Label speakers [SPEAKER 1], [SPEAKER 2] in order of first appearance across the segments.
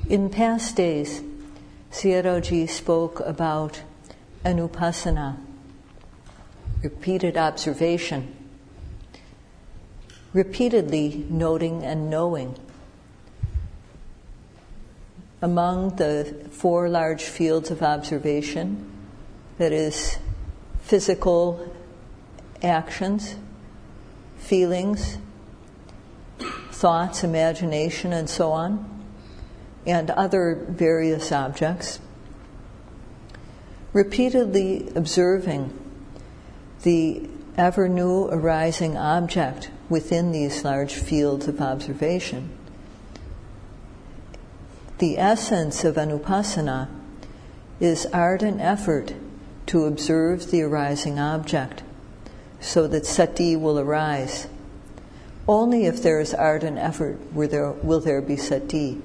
[SPEAKER 1] In past days, Sayadaw spoke about anupassana, repeated observation, repeatedly noting and knowing. Among the 4 large fields of observation, that is, physical actions, feelings, thoughts, imagination, and so on, and other various objects, repeatedly observing the ever-new arising object within these large fields of observation. The essence of anupassana is ardent effort to observe the arising object so that sati will arise. Only if there is ardent effort will there be sati.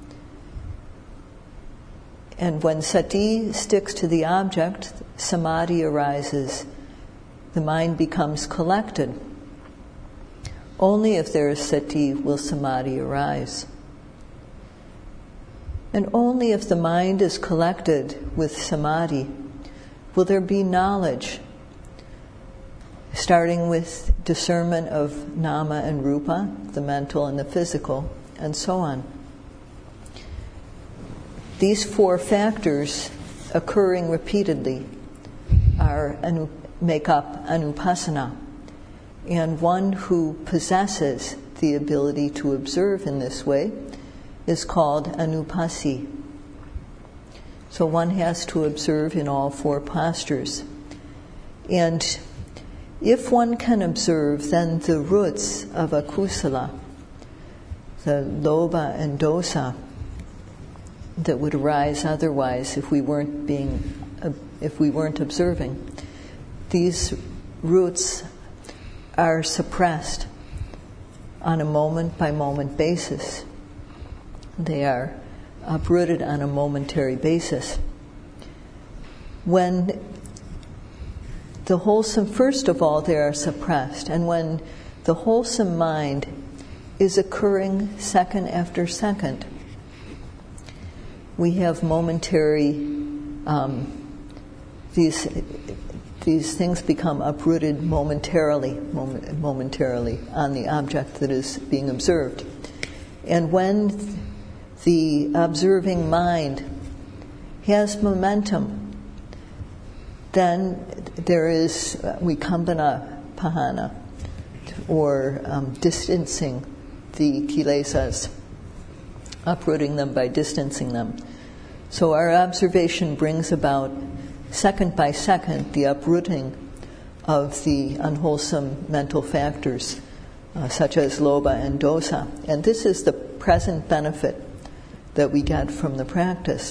[SPEAKER 1] And when sati sticks to the object, samadhi arises. The mind becomes collected. Only if there is sati will samadhi arise. And only if the mind is collected with samadhi will there be knowledge, starting with discernment of nama and rupa, the mental and the physical, and so on. These 4 factors occurring repeatedly make up anupassana. And one who possesses the ability to observe in this way is called anupassi. So one has to observe in all 4 postures. And if one can observe, then the roots of akusala, the lobha and dosa, that would arise otherwise if we weren't observing, these roots are suppressed on a moment-by-moment basis. They are uprooted on a momentary basis. When the wholesome, first of all, they are suppressed, and when the wholesome mind is occurring second after second, we have momentary, these things become uprooted momentarily on the object that is being observed. And when the observing mind has momentum, then there is vikambana pahana, or distancing the kilesas, uprooting them by distancing them. So our observation brings about, second by second, the uprooting of the unwholesome mental factors, such as lobha and dosa. And this is the present benefit that we get from the practice.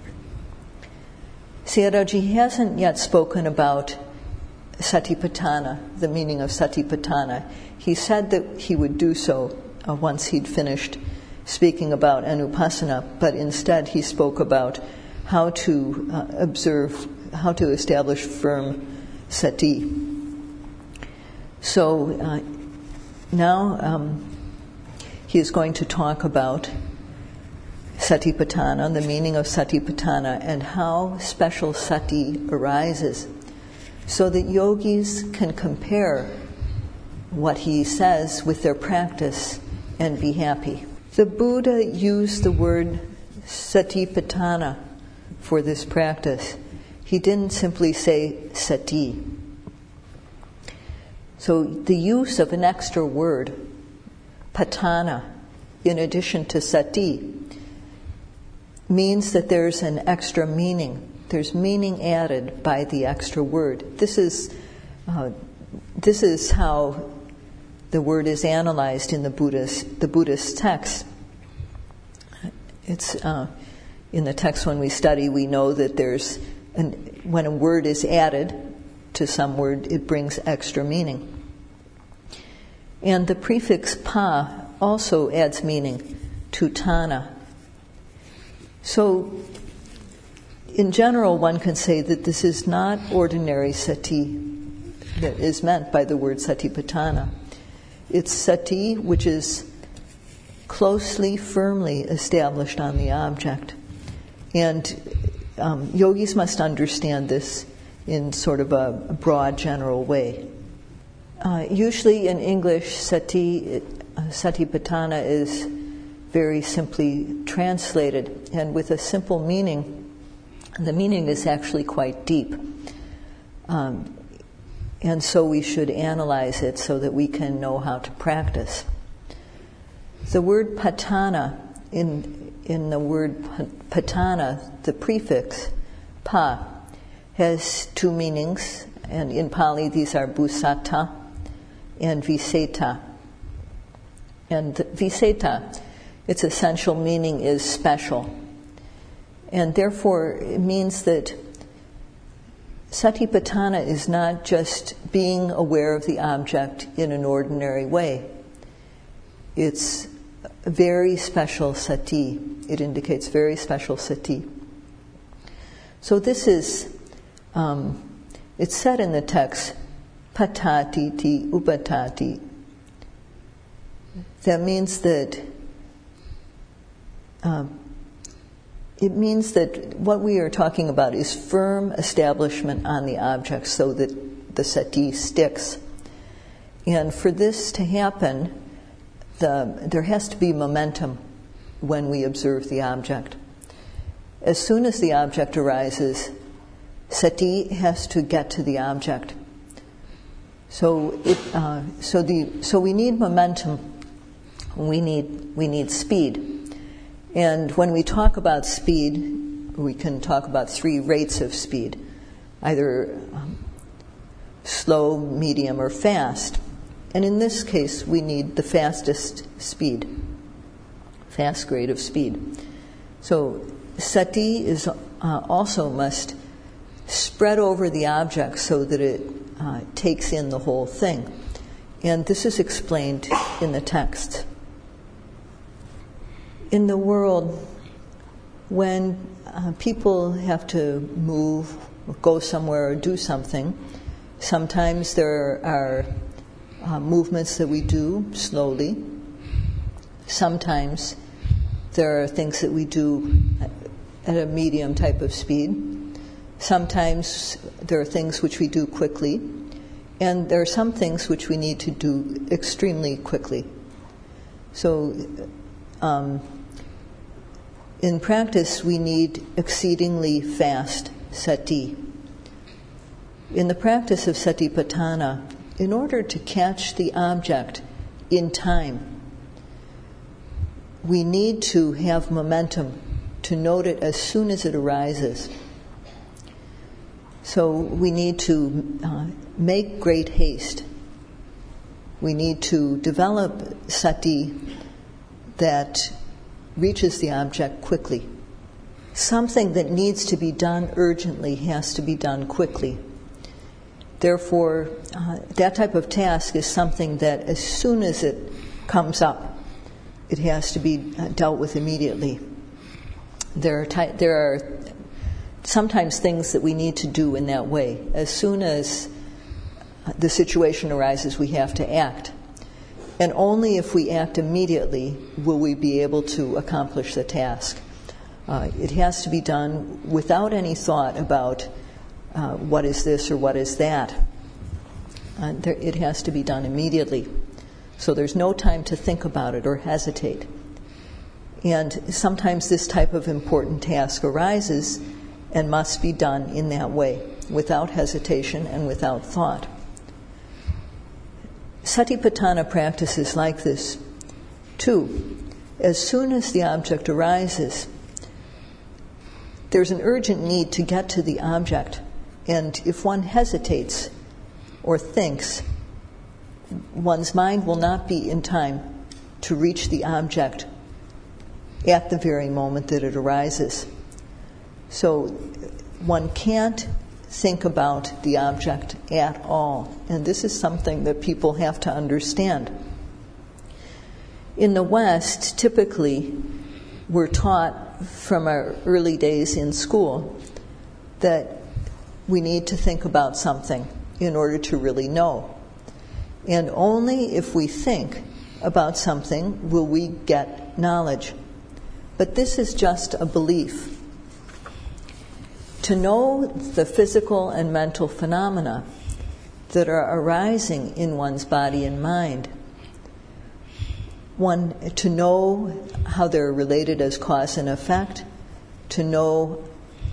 [SPEAKER 1] Sayadaw hasn't yet spoken about satipatthana, the meaning of satipatthana. He said that he would do so once he'd finished speaking about anupassana, but instead he spoke about how to observe, how to establish firm sati. So now he is going to talk about satipatthana, the meaning of satipatthana, and how special sati arises, so that yogis can compare what he says with their practice and be happy. The Buddha used the word satipatthana for this practice. He didn't simply say sati. So the use of an extra word, patthana, in addition to sati, means that there's an extra meaning. There's meaning added by the extra word. This is how the word is analyzed in the Buddhist text. It's in the text when we study, we know that when a word is added to some word, it brings extra meaning. And the prefix pa also adds meaning to thana. So, in general, one can say that this is not ordinary sati that is meant by the word satipatthana. It's sati which is closely, firmly established on the object. And yogis must understand this in sort of a broad, general way. Usually in English, satipatthana is very simply translated, and with a simple meaning. The meaning is actually quite deep. And so we should analyze it so that we can know how to practice. The word patthana, in the word patthana, the prefix pa, has two meanings, and in Pali these are busata and viseta. And viseta, its essential meaning is special. And therefore it means that satipatthana is not just being aware of the object in an ordinary way. It's a very special sati. It indicates very special sati. So this is, it's said in the text, patati ti upatati. That means that it means that what we are talking about is firm establishment on the object so that the sati sticks. And for this to happen, there has to be momentum when we observe the object. As soon as the object arises, sati has to get to the object. So we need momentum. We need speed. And when we talk about speed, we can talk about three rates of speed, either slow, medium, or fast. And in this case, we need the fastest speed, fast grade of speed. So sati is also must spread over the object so that it takes in the whole thing. And this is explained in the text. In the world, when people have to move or go somewhere or do something, sometimes there are movements that we do slowly. Sometimes there are things that we do at a medium type of speed. Sometimes there are things which we do quickly. And there are some things which we need to do extremely quickly. So in practice, we need exceedingly fast sati. In the practice of satipatthana, in order to catch the object in time, we need to have momentum to note it as soon as it arises. So we need to make great haste. We need to develop sati that reaches the object quickly. Something that needs to be done urgently has to be done quickly. Therefore, that type of task is something that as soon as it comes up, it has to be dealt with immediately. There are sometimes things that we need to do in that way. As soon as the situation arises, we have to act. And only if we act immediately will we be able to accomplish the task. It has to be done without any thought about what is this or what is that. It has to be done immediately. So there's no time to think about it or hesitate. And sometimes this type of important task arises and must be done in that way, without hesitation and without thought. Satipatthana practice is like this, too. As soon as the object arises, there's an urgent need to get to the object. And if one hesitates or thinks, one's mind will not be in time to reach the object at the very moment that it arises. So one can't think about the object at all. And this is something that people have to understand. In the West, typically, we're taught from our early days in school that we need to think about something in order to really know. And only if we think about something will we get knowledge. But this is just a belief. To know the physical and mental phenomena that are arising in one's body and mind, to know how they're related as cause and effect, to know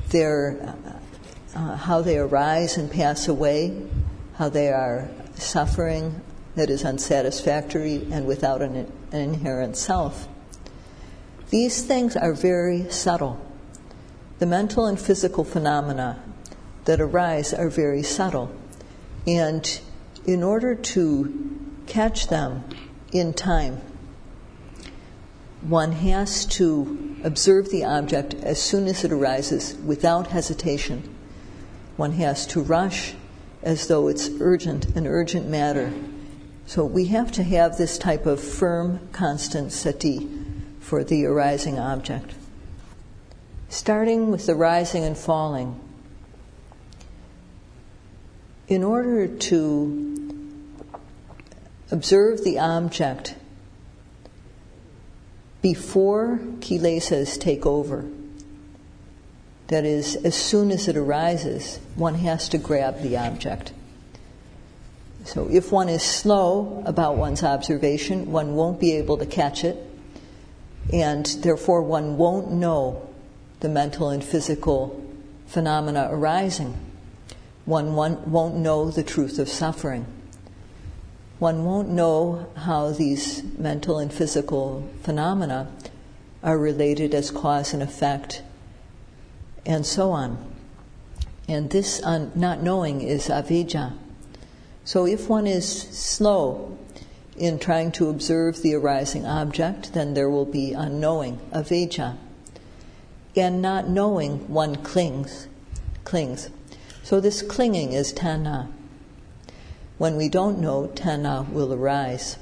[SPEAKER 1] how they arise and pass away, how they are suffering that is unsatisfactory and without an inherent self. These things are very subtle. The mental and physical phenomena that arise are very subtle. And in order to catch them in time, one has to observe the object as soon as it arises without hesitation. One has to rush as though it's an urgent matter. So we have to have this type of firm, constant sati for the arising object. Starting with the rising and falling. In order to observe the object before kilesas take over, that is, as soon as it arises, one has to grab the object. So if one is slow about one's observation, one won't be able to catch it, and therefore one won't know the mental and physical phenomena arising. One won't know the truth of suffering. One won't know how these mental and physical phenomena are related as cause and effect, and so on. And this not knowing is avijja. So if one is slow in trying to observe the arising object, then there will be unknowing, avijja. And not knowing, one clings. So this clinging is tanha. When we don't know, tanha will arise.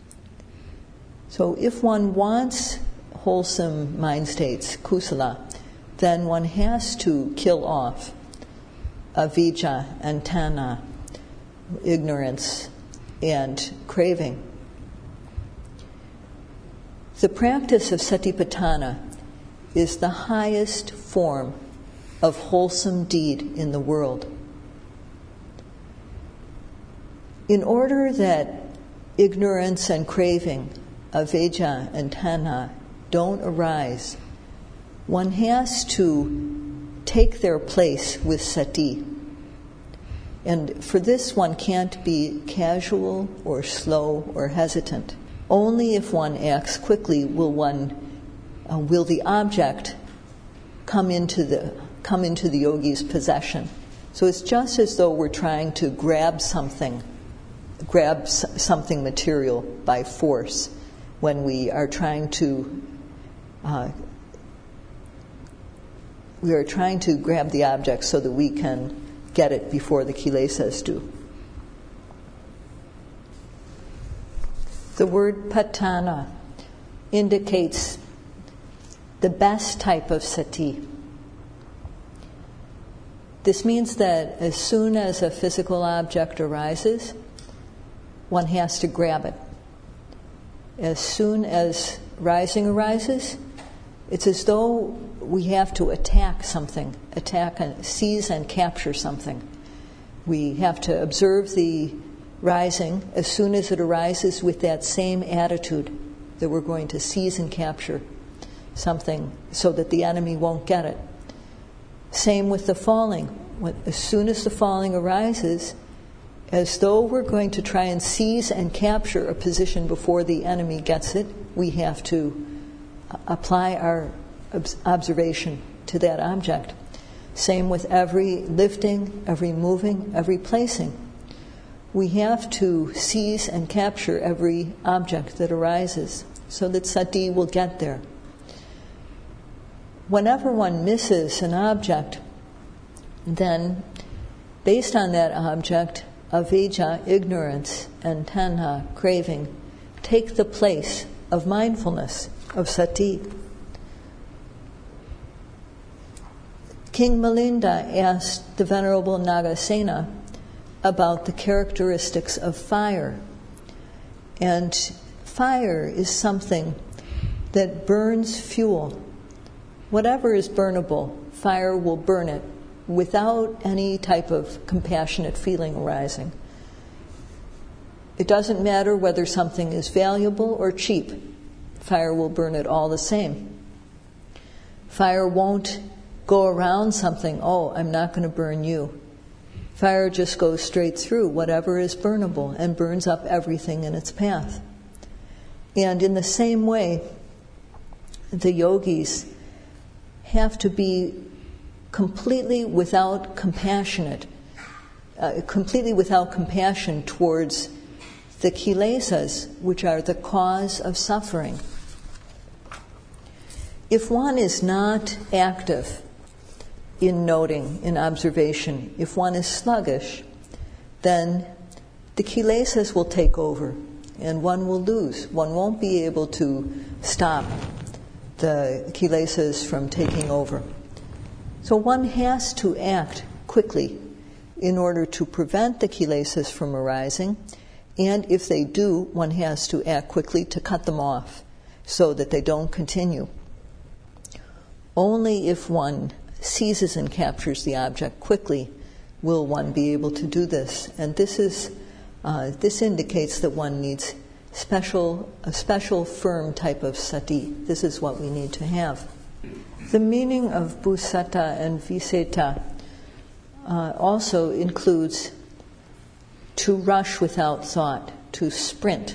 [SPEAKER 1] So if one wants wholesome mind states, kusala, then one has to kill off avijja and tanha, ignorance and craving. The practice of satipatthana is the highest form of wholesome deed in the world. In order that ignorance and craving, avijja and tanha, don't arise, one has to take their place with sati. And for this, one can't be casual or slow or hesitant. Only if one acts quickly will the object come into the yogi's possession. So it's just as though we're trying to grab something material by force when we are trying to grab the object so that we can get it before the kilesas do. The word patthana indicates the best type of sati. This means that as soon as a physical object arises, one has to grab it. As soon as rising arises, it's as though we have to attack and seize and capture something. We have to observe the rising as soon as it arises with that same attitude that we're going to seize and capture something so that the enemy won't get it. Same with the falling. As soon as the falling arises, as though we're going to try and seize and capture a position before the enemy gets it, we have to apply our observation to that object. Same with every lifting, every moving, every placing. We have to seize and capture every object that arises so that sati will get there. Whenever one misses an object, then based on that object, avijja, ignorance, and tanha, craving, take the place of mindfulness, of sati. King Milinda asked the Venerable Nagasena about the characteristics of fire. And fire is something that burns fuel. Whatever is burnable, fire will burn it without any type of compassionate feeling arising. It doesn't matter whether something is valuable or cheap. Fire will burn it all the same. Fire won't go around something, oh, I'm not going to burn you. Fire just goes straight through whatever is burnable and burns up everything in its path. And in the same way, the yogis have to be completely without compassion towards the kilesas, which are the cause of suffering. If one is not active in noting, in observation, if one is sluggish, then the kilesas will take over and one will lose. One won't be able to stop the kilesas from taking over. So one has to act quickly in order to prevent the kilesas from arising, and if they do, one has to act quickly to cut them off so that they don't continue. Only if one seizes and captures the object quickly will one be able to do this. And this indicates that one needs a special firm type of sati. This is what we need to have. The meaning of bhussata and viseta also includes to rush without thought, to sprint,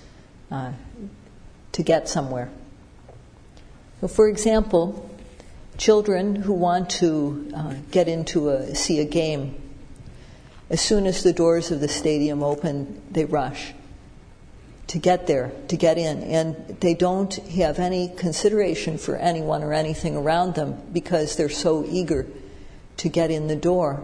[SPEAKER 1] to get somewhere. So, for example, children who want to get see a game, as soon as the doors of the stadium open, they rush to get there, to get in, and they don't have any consideration for anyone or anything around them because they're so eager to get in the door.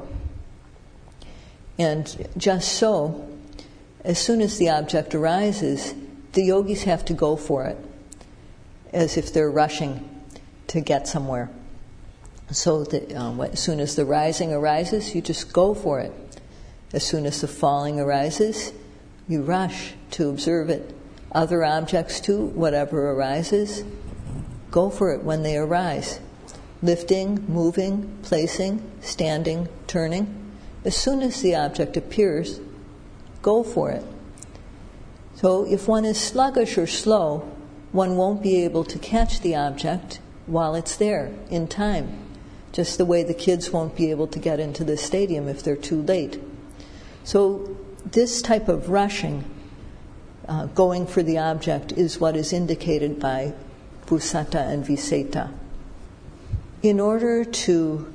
[SPEAKER 1] And just so, as soon as the object arises, the yogis have to go for it, as if they're rushing to get somewhere. So that as soon as the rising arises, you just go for it. As soon as the falling arises, you rush to observe it. Other objects too, whatever arises, go for it when they arise. Lifting, moving, placing, standing, turning. As soon as the object appears, go for it. So if one is sluggish or slow, one won't be able to catch the object while it's there in time. Just the way the kids won't be able to get into the stadium if they're too late. So this type of rushing, going for the object, is what is indicated by bhussata and viseta. In order to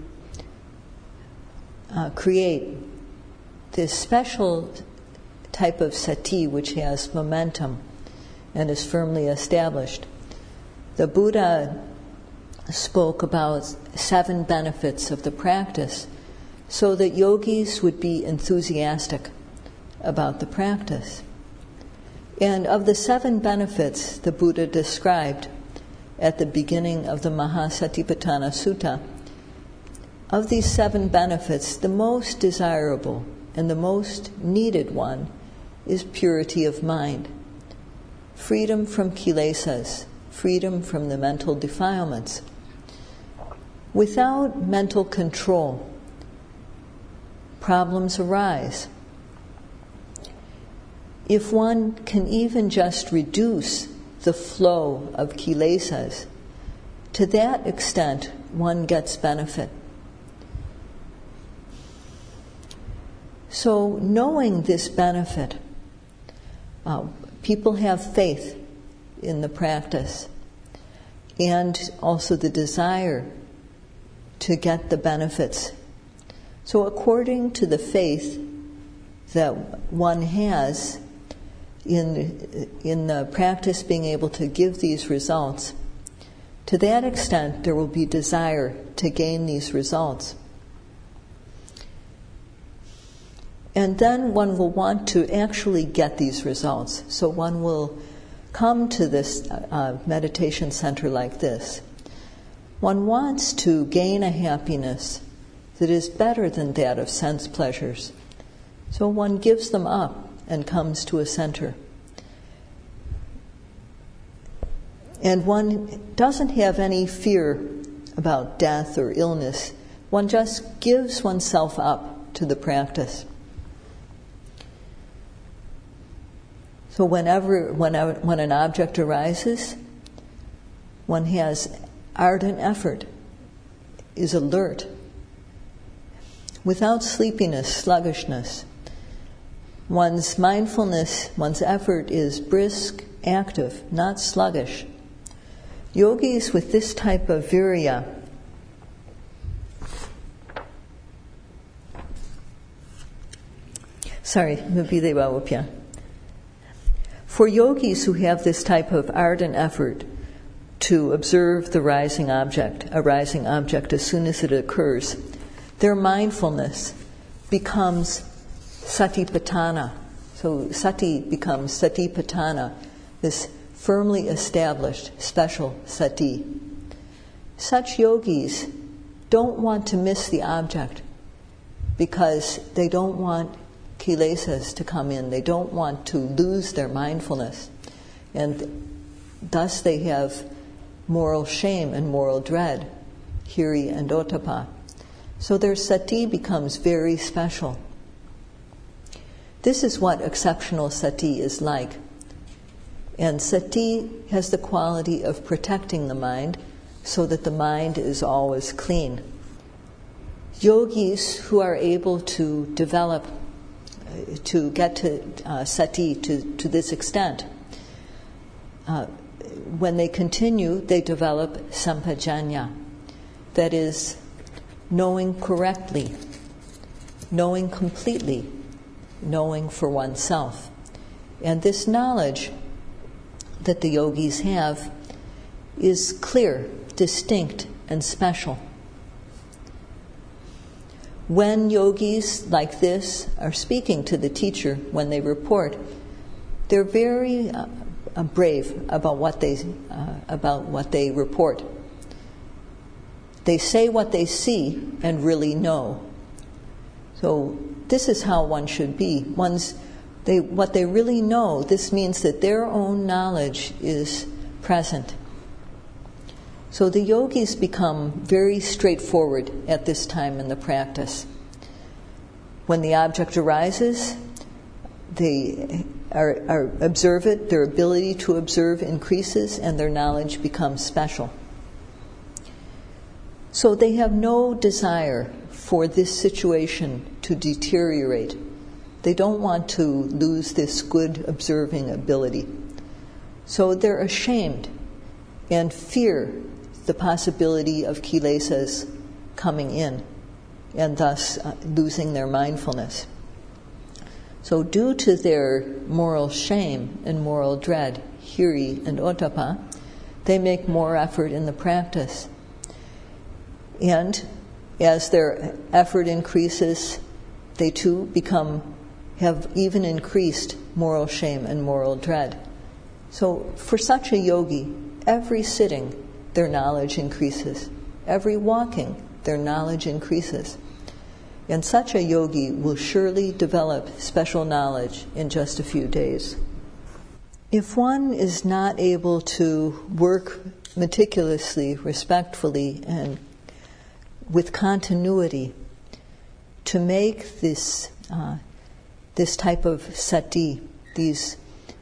[SPEAKER 1] create this special type of sati which has momentum and is firmly established, the Buddha spoke about 7 benefits of the practice so that yogis would be enthusiastic about the practice. And of the 7 benefits the Buddha described at the beginning of the Mahasatipatthana Sutta, of these 7 benefits, the most desirable and the most needed one is purity of mind, freedom from kilesas, freedom from the mental defilements. Without mental control, problems arise. If one can even just reduce the flow of kilesas, to that extent one gets benefit. So knowing this benefit, people have faith in the practice and also the desire to get the benefits. So according to the faith that one has in the practice being able to give these results, to that extent there will be desire to gain these results. And then one will want to actually get these results. So one will come to this meditation center like this. One wants to gain a happiness that is better than that of sense pleasures. So one gives them up and comes to a center. And one doesn't have any fear about death or illness. One just gives oneself up to the practice. So when an object arises, one has ardent effort, is alert, without sleepiness, sluggishness. One's mindfulness, one's effort is brisk, active, not sluggish. Yogis with this type of virya For yogis who have this type of ardent effort to observe the a rising object as soon as it occurs, their mindfulness becomes satipatthana. So sati becomes satipatthana, this firmly established special sati. Such yogis don't want to miss the object because they don't want kilesas to come in. They don't want to lose their mindfulness. And thus they have moral shame and moral dread, hiri and ottappa. So their sati becomes very special. This is what exceptional sati is like. And sati has the quality of protecting the mind so that the mind is always clean. Yogis who are able to develop, to get to sati to this extent, when they continue, they develop sampajanya. That is, knowing correctly, knowing completely, knowing for oneself. And this knowledge that the yogis have is clear, distinct, and special. When yogis like this are speaking to the teacher, when they report, they're very brave about what they report. They say what they see and really know. So this is how one should be. What they really know, this means that their own knowledge is present. So the yogis become very straightforward at this time in the practice. When the object arises, they observe it, their ability to observe increases, and their knowledge becomes special. So they have no desire for this situation to deteriorate. They don't want to lose this good observing ability. So they're ashamed and fear the possibility of kilesas coming in and thus losing their mindfulness. So due to their moral shame and moral dread, hiri and ottappa, they make more effort in the practice. And as their effort increases, they too have even increased moral shame and moral dread. So for such a yogi, every sitting, their knowledge increases. Every walking, their knowledge increases. And such a yogi will surely develop special knowledge in just a few days. If one is not able to work meticulously, respectfully, and with continuity to make this type of sati, these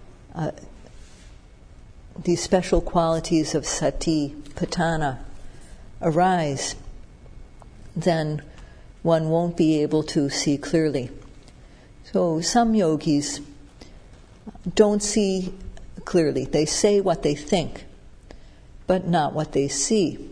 [SPEAKER 1] special qualities of sati, patthana, arise, then one won't be able to see clearly. So some yogis don't see clearly. They say what they think, but not what they see.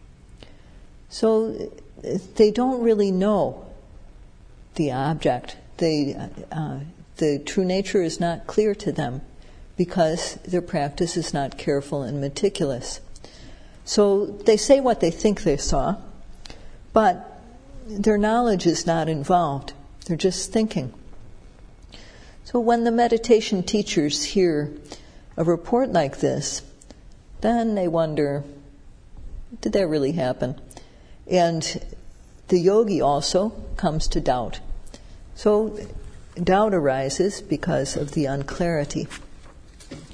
[SPEAKER 1] So they don't really know the object. The true nature is not clear to them because their practice is not careful and meticulous. So they say what they think they saw, but their knowledge is not involved. They're just thinking. So when the meditation teachers hear a report like this, then they wonder, did that really happen? And the yogi also comes to doubt. So doubt arises because of the unclarity.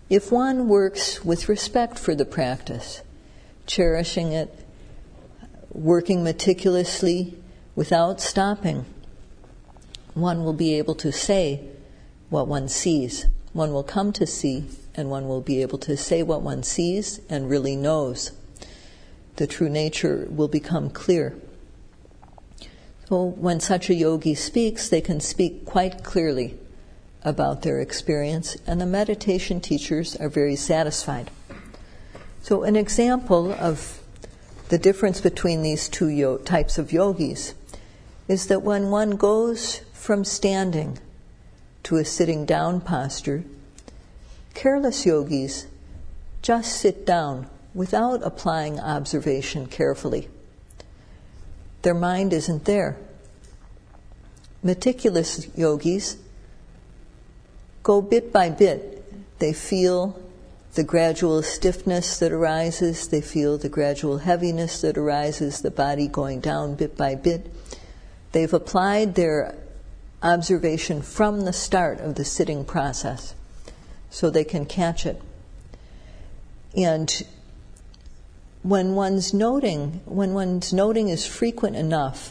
[SPEAKER 1] If one works with respect for the practice, cherishing it, working meticulously without stopping, one will be able to say what one sees. One will come to see, and one will be able to say what one sees and really knows. The true nature will become clear. So when such a yogi speaks, they can speak quite clearly about their experience, and the meditation teachers are very satisfied. So an example of the difference between these two types of yogis is that when one goes from standing to a sitting down posture, careless yogis just sit down without applying observation carefully. Their mind isn't there. Meticulous yogis go bit by bit. They feel the gradual stiffness that arises, they feel the gradual heaviness that arises, the body going down bit by bit. They've applied their observation from the start of the sitting process, so they can catch it. And when one's noting is frequent enough,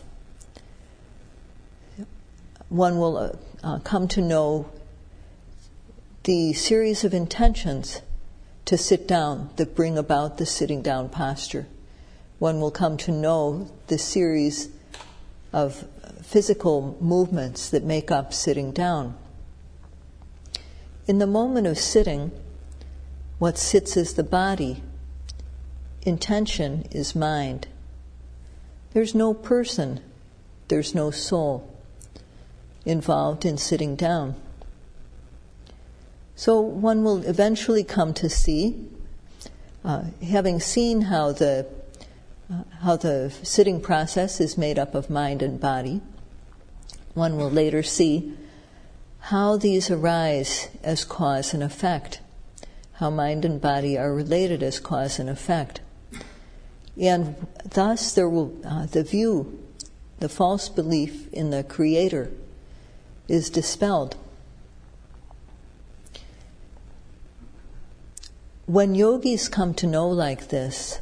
[SPEAKER 1] one will come to know the series of intentions to sit down that bring about the sitting down posture. One will come to know the series of physical movements that make up sitting down. In the moment of sitting, what sits is the body. Intention is mind. There's no person, there's no soul involved in sitting down. So one will eventually come to see, having seen how the sitting process is made up of mind and body, one will later see how these arise as cause and effect, how mind and body are related as cause and effect. And thus there will the false belief in the Creator is dispelled. When yogis come to know like this,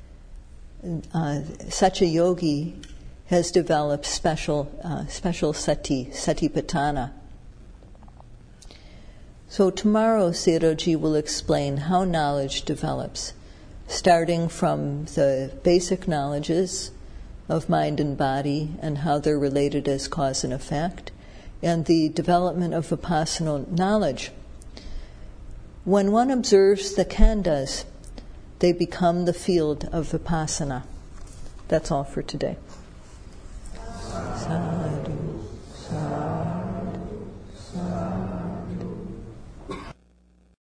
[SPEAKER 1] such a yogi has developed special satipatthana. So tomorrow Sayadaw will explain how knowledge develops, starting from the basic knowledges of mind and body and how they're related as cause and effect, and the development of vipassana knowledge. When one observes the khandhas, they become the field of vipassana. That's all for today.